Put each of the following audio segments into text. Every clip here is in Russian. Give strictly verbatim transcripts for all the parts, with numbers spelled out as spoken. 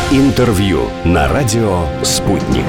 Интервью на радио «Спутник».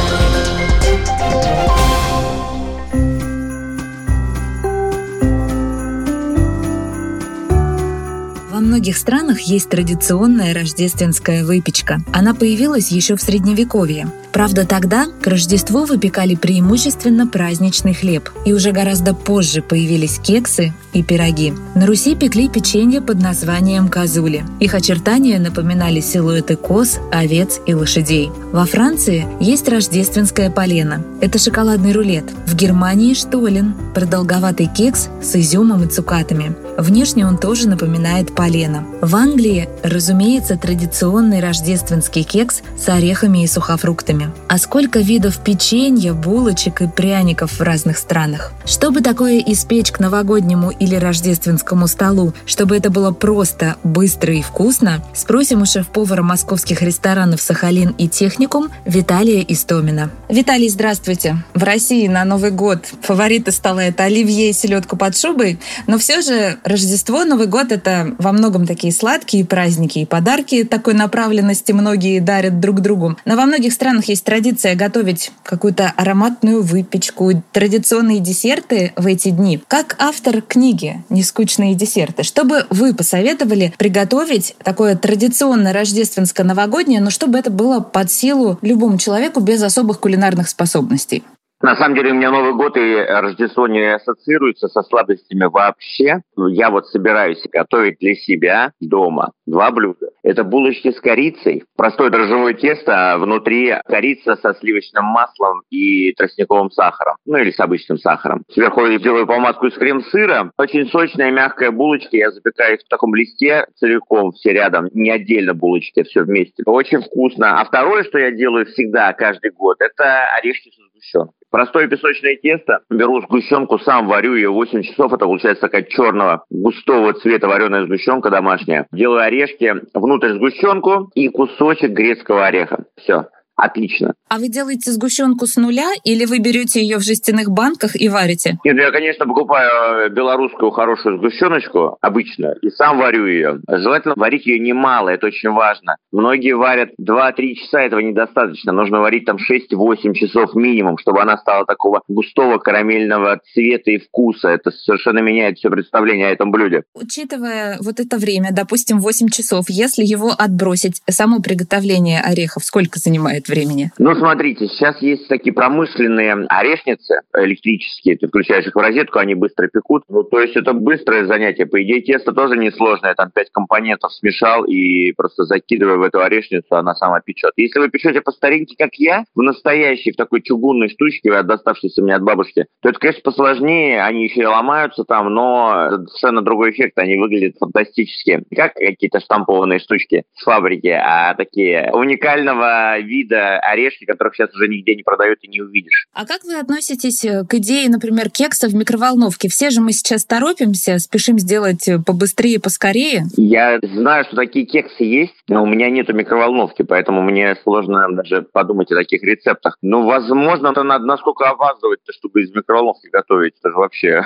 Во многих странах есть традиционная рождественская выпечка. Она появилась еще в Средневековье. Правда, тогда к Рождеству выпекали преимущественно праздничный хлеб. И уже гораздо позже появились кексы и пироги. На Руси пекли печенье под названием козули. Их очертания напоминали силуэты коз, овец и лошадей. Во Франции есть рождественское полено. Это шоколадный рулет. В Германии штолен – продолговатый кекс с изюмом и цукатами. Внешне он тоже напоминает полено. В Англии, разумеется, традиционный рождественский кекс с орехами и сухофруктами. А сколько видов печенья, булочек и пряников в разных странах. Чтобы такое испечь к новогоднему или рождественскому столу, чтобы это было просто, быстро и вкусно, спросим у шеф-повара московских ресторанов «Сахалин» и «Техникум» Виталия Истомина. Виталий, здравствуйте. В России на Новый год фавориты стола — это оливье и селедка под шубой, но все же Рождество, Новый год — это во многом такие сладкие праздники и подарки такой направленности многие дарят друг другу. Но во многих странах есть традиция готовить какую-то ароматную выпечку, традиционные десерты в эти дни. Как автор книги «Нескучные десерты», что бы вы посоветовали приготовить такое традиционное рождественско-новогоднее, но чтобы это было под силу любому человеку без особых кулинарных способностей? На самом деле у меня Новый год и Рождество не ассоциируются со сладостями вообще. Я вот собираюсь готовить для себя дома два блюда. Это булочки с корицей, простое дрожжевое тесто, а внутри корица со сливочным маслом и тростниковым сахаром, ну или с обычным сахаром. Сверху я делаю помадку из крем-сыра. Очень сочная, мягкая булочка. Я запекаю их в таком листе целиком, все рядом, не отдельно булочки, все вместе. Очень вкусно. А второе, что я делаю всегда, каждый год, это орешки со сгущенкой. Простое песочное тесто. Беру сгущенку, сам варю ее восемь часов. Это получается такая черного, густого цвета вареная сгущенка домашняя. Делаю орешки, внутрь сгущенку и кусочек грецкого ореха. Все. Отлично. А вы делаете сгущенку с нуля или вы берете ее в жестяных банках и варите? Нет, я, конечно, покупаю белорусскую хорошую сгущеночку, обычно, и сам варю ее. Желательно варить ее немало, это очень важно. Многие варят два-три часа, этого недостаточно. Нужно варить там шесть-восемь часов минимум, чтобы она стала такого густого карамельного цвета и вкуса. Это совершенно меняет все представление о этом блюде. Учитывая вот это время, допустим, восемь часов, если его отбросить, само приготовление орехов сколько занимает времени? Ну, смотрите, сейчас есть такие промышленные орешницы электрические. Ты включаешь их в розетку, они быстро пекут. Ну, то есть это быстрое занятие. По идее, тесто тоже несложное. Там пять компонентов смешал и просто закидываю в эту орешницу, она сама печет. Если вы печете по старинке, как я, в настоящей, в такой чугунной штучке, доставшейся мне от бабушки, то это, конечно, посложнее. Они еще и ломаются там, но совершенно другой эффект. Они выглядят фантастически. Не как какие-то штампованные штучки с фабрики, а такие уникального вида орешки, которых сейчас уже нигде не продают и не увидишь. А как вы относитесь к идее, например, кекса в микроволновке? Все же мы сейчас торопимся, спешим сделать побыстрее, поскорее. Я знаю, что такие кексы есть, но у меня нету микроволновки, поэтому мне сложно даже подумать о таких рецептах. Ну, возможно, это надо насколько опаздывать-то, чтобы из микроволновки готовить. Это же вообще...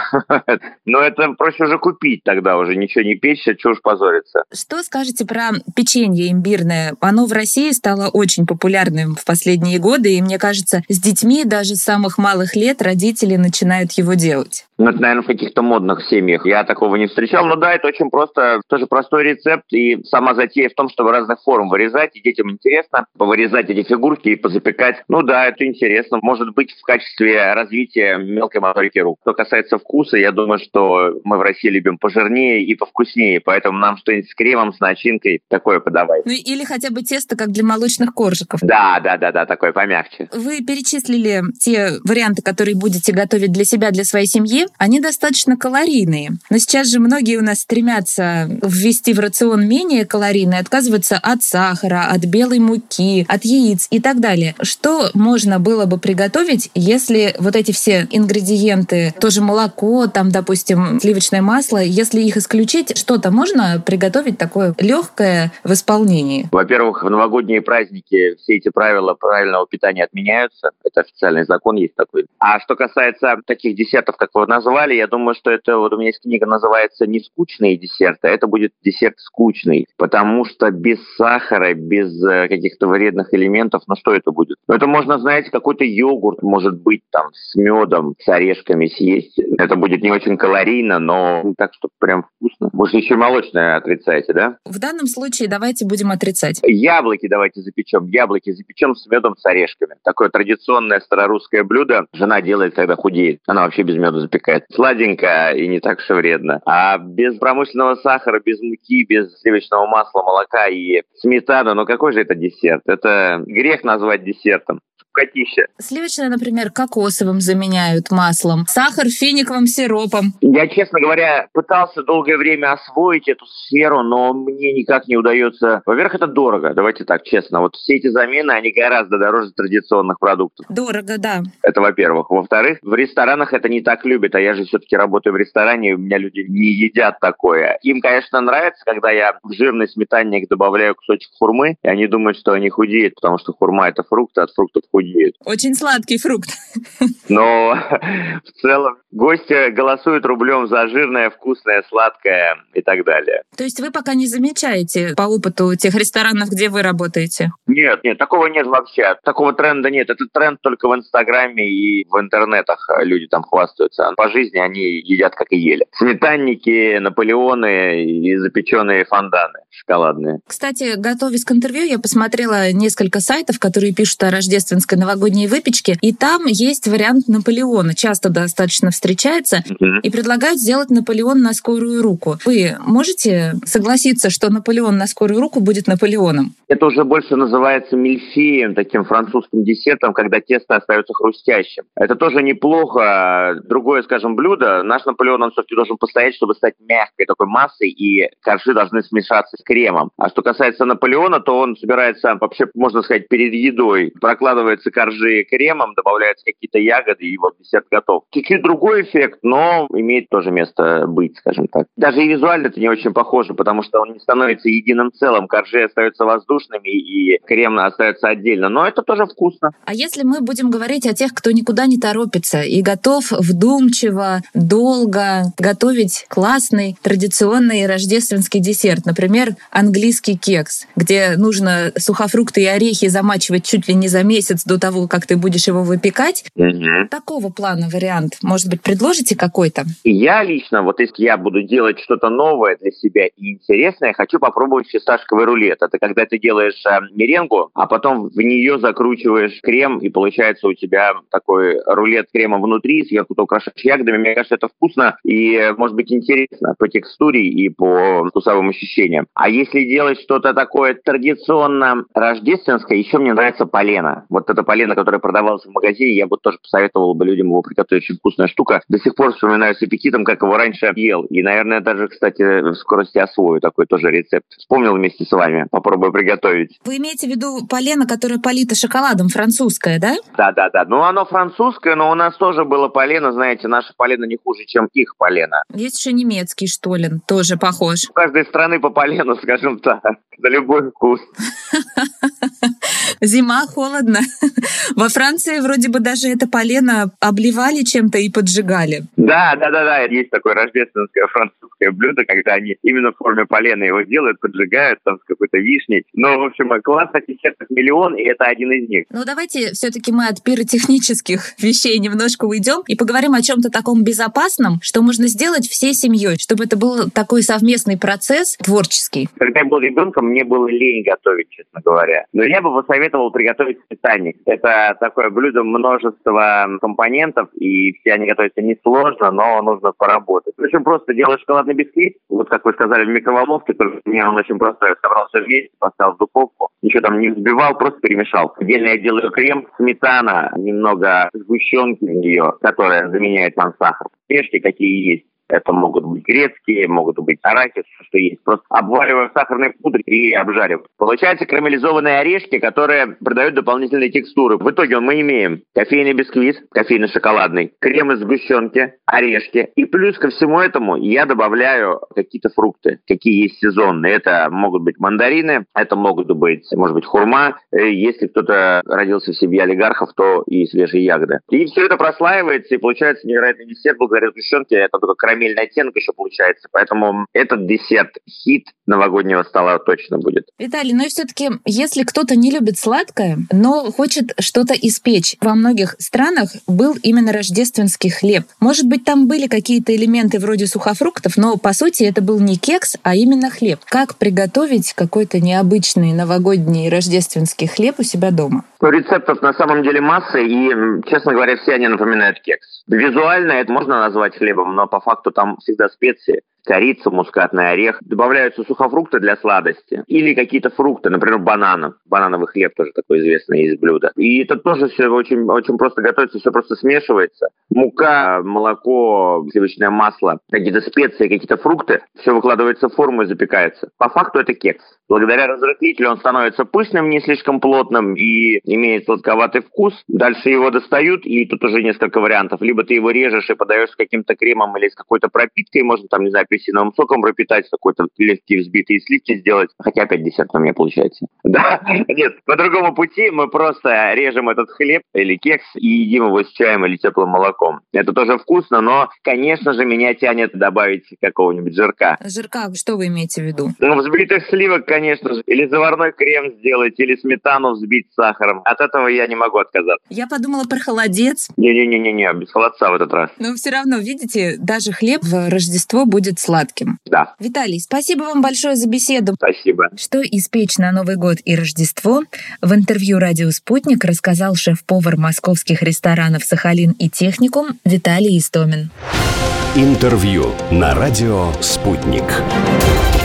Но это проще уже купить тогда, уже ничего не печь, а чего уж позориться. Что скажете про печенье имбирное? Оно в России стало очень популярным в последние годы, и мне кажется, с детьми даже с самых малых лет родители начинают его делать. Ну, это, наверное, в каких-то модных семьях. Я такого не встречал, но да, это очень просто, тоже простой рецепт, и сама затея в том, чтобы разных форм вырезать, и детям интересно повырезать эти фигурки и позапекать. Ну да, это интересно. Может быть, в качестве развития мелкой моторики рук. Что касается вкуса, я думаю, что мы в России любим пожирнее и повкуснее, поэтому нам что-нибудь с кремом, с начинкой такое подавай. Ну или хотя бы тесто, как для молочных коржиков. Да, да, да, да, такое помягче. Вы перечислили те варианты, которые будете готовить для себя, для своей семьи. Они достаточно калорийные. Но сейчас же многие у нас стремятся ввести в рацион менее калорийные, отказываются от сахара, от белой муки, от яиц и так далее. Что можно было бы приготовить, если вот эти все ингредиенты, тоже молоко, там, допустим, сливочное масло, если их исключить, что-то можно приготовить такое легкое в исполнении? Во-первых, в новогодние праздники все эти правила правильного питания отменяются. Это официальный закон есть такой. А что касается таких десертов, как вы назвали, я думаю, что это, вот у меня есть книга, называется «Не скучные десерты», а это будет десерт скучный, потому что без сахара, без каких-то вредных элементов, ну что это будет? Ну это можно, знаете, какой-то йогурт, может быть, там, с медом, с орешками съесть. Это будет не очень калорийно, но ну, так, что прям вкусно. Может, еще молочное отрицаете, да? В данном случае давайте будем отрицать. Яблоки давайте запечем. Яблоки запечем с медом, с орешками. Такое традиционное старорусское блюдо. Жена делает, когда худеет. Она вообще без меда запекает. Сладенько и не так уж и вредно. А без промышленного сахара, без муки, без сливочного масла, молока и сметаны, ну какой же это десерт? Это грех назвать десертом. Котища. Сливочное, например, кокосовым заменяют маслом, сахар финиковым сиропом. Я, честно говоря, пытался долгое время освоить эту сферу, но мне никак не удается. Во-первых, это дорого, давайте так, честно. Вот все эти замены, они гораздо дороже традиционных продуктов. Дорого, да. Это во-первых. Во-вторых, в ресторанах это не так любят, а я же все-таки работаю в ресторане, и у меня люди не едят такое. Им, конечно, нравится, когда я в жирный сметанник добавляю кусочек хурмы, и они думают, что они худеют, потому что хурма — это фрукт, а от фруктов худеют. Очень сладкий фрукт. Но в целом гости голосуют рублем за жирное, вкусное, сладкое и так далее. То есть вы пока не замечаете по опыту тех ресторанов, где вы работаете? Нет, нет, такого нет вообще. Такого тренда нет. Это тренд только в Инстаграме и в интернетах. Люди там хвастаются. А по жизни они едят, как и ели. Сметанники, наполеоны и запеченные фонданы шоколадные. Кстати, готовясь к интервью, я посмотрела несколько сайтов, которые пишут о рождественской новогодней выпечке, и там есть вариант Наполеона. Часто достаточно встречается, mm-hmm. и предлагают сделать Наполеон на скорую руку. Вы можете согласиться, что Наполеон на скорую руку будет Наполеоном? Это уже больше называется мильфеем, таким французским десертом, когда тесто остается хрустящим. Это тоже неплохо. Другое, скажем, блюдо. Наш Наполеон, он все-таки должен постоять, чтобы стать мягкой такой массой, и коржи должны смешаться с кремом. А что касается Наполеона, то он собирается, вообще, можно сказать, перед едой. Прокладывается коржи кремом, добавляются какие-то ягоды, и вот десерт готов. Чуть-чуть другой эффект, но имеет тоже место быть, скажем так. Даже и визуально это не очень похоже, потому что он не становится единым целым. Коржи остаются воздушными, и крем остается отдельно. Но это тоже вкусно. А если мы будем говорить о тех, кто никуда не торопится и готов вдумчиво, долго готовить классный, традиционный рождественский десерт, например, английский кекс, где нужно сухофрукты и орехи замачивать чуть ли не за месяц до того, как ты будешь его выпекать. Угу. Такого плана вариант, может быть, предложите какой-то? Я лично, вот если я буду делать что-то новое для себя и интересное, хочу попробовать фисташковый рулет. Это когда ты делаешь э, меренгу, а потом в нее закручиваешь крем, и получается у тебя такой рулет крема внутри, сверху ты украшаешь ягодами. Мне кажется, это вкусно и, может быть, интересно по текстуре и по вкусовым ощущениям. А если делать что-то такое традиционно рождественское, еще мне нравится полено. Вот это полено, которое продавалось в магазине, я бы тоже посоветовал бы людям его приготовить. Очень вкусная штука. До сих пор вспоминаю с аппетитом, как его раньше ел. И, наверное, даже, кстати, в скорости освою такой тоже рецепт. Вспомнил вместе с вами. Попробую приготовить. Вы имеете в виду полено, которое полито шоколадом, французское, да? Да-да-да. Ну, оно французское, но у нас тоже было полено. Знаете, наше полено не хуже, чем их полено. Есть еще немецкий штолен, тоже похож. У каждой страны по полену, скажем так. На любой вкус. Зима, холодно. Во Франции вроде бы даже это полено обливали чем-то и поджигали. Да, да, да, да. Есть такое рождественское французское блюдо, когда они именно в форме полена его делают, поджигают там с какой-то вишней. Ну, в общем, классных десертов миллион, и это один из них. Ну, давайте все-таки мы от пиротехнических вещей немножко уйдем и поговорим о чем-то таком безопасном, что можно сделать всей семьей, чтобы это был такой совместный процесс творческий. Когда я был ребенком, мне было лень готовить, честно говоря. Но я бы посоветовал приготовить сметанник. Это такое блюдо, множество компонентов, и все они готовятся несложно, но нужно поработать. В общем, просто делаешь шоколадный бисквит, вот как вы сказали, в микроволновке, только мне он очень просто, я собрал все вместе, поставил в духовку, ничего там не взбивал, просто перемешал. Отдельно я делаю крем, сметана, немного сгущенки в нее, которая заменяет вам сахар. Пешки какие есть. Это могут быть грецкие, могут быть арахис, что есть. Просто обвариваем в сахарной пудре и обжариваем. Получается карамелизованные орешки, которые придают дополнительные текстуры. В итоге мы имеем кофейный бисквит, кофейно-шоколадный, крем из сгущенки, орешки. И плюс ко всему этому я добавляю какие-то фрукты, какие есть сезонные. Это могут быть мандарины, это могут быть, может быть, хурма. Если кто-то родился в семье олигархов, то и свежие ягоды. И все это прослаивается, и получается невероятный десерт благодаря сгущенке. Это только карамельный оттенок еще получается. Поэтому этот десерт хит новогоднего стола точно будет. Виталий, ну и все-таки, если кто-то не любит сладкое, но хочет что-то испечь, во многих странах был именно рождественский хлеб. Может быть, там были какие-то элементы вроде сухофруктов, но по сути это был не кекс, а именно хлеб. Как приготовить какой-то необычный новогодний рождественский хлеб у себя дома? Рецептов на самом деле масса, и, честно говоря, все они напоминают кекс. Визуально это можно назвать хлебом, но по факту там всегда специи. Корица, мускатный орех. Добавляются сухофрукты для сладости. Или какие-то фрукты, например, бананы. Банановый хлеб тоже такое известное есть блюдо. И это тоже все очень, очень просто готовится, все просто смешивается. Мука, молоко, сливочное масло, какие-то специи, какие-то фрукты. Все выкладывается в форму и запекается. По факту это кекс. Благодаря разрыхлителю он становится пышным, не слишком плотным и имеет сладковатый вкус. Дальше его достают, и тут уже несколько вариантов. Либо ты его режешь и подаешь с каким-то кремом или с какой-то пропиткой, можно там, не знаю, апельсиновым соком пропитать, какой-то легкие взбитые сливки сделать. Хотя опять десерт у меня получается. Да, нет, по другому пути мы просто режем этот хлеб или кекс и едим его с чаем или теплым молоком. Это тоже вкусно, но, конечно же, меня тянет добавить какого-нибудь жирка. Жирка, что вы имеете в виду? Ну, взбитых сливок, конечно же. Или заварной крем сделать, или сметану взбить с сахаром. От этого я не могу отказаться. Я подумала про холодец. Не-не-не-не, без холодца в этот раз. Но все равно, видите, даже хлеб в Рождество будет сладким. Да. Виталий, спасибо вам большое за беседу. Спасибо. Что испечь на Новый год и Рождество, в интервью «Радио Спутник» рассказал шеф-повар московских ресторанов «Сахалин» и «Техникум» Виталий Истомин. Интервью на радио «Спутник».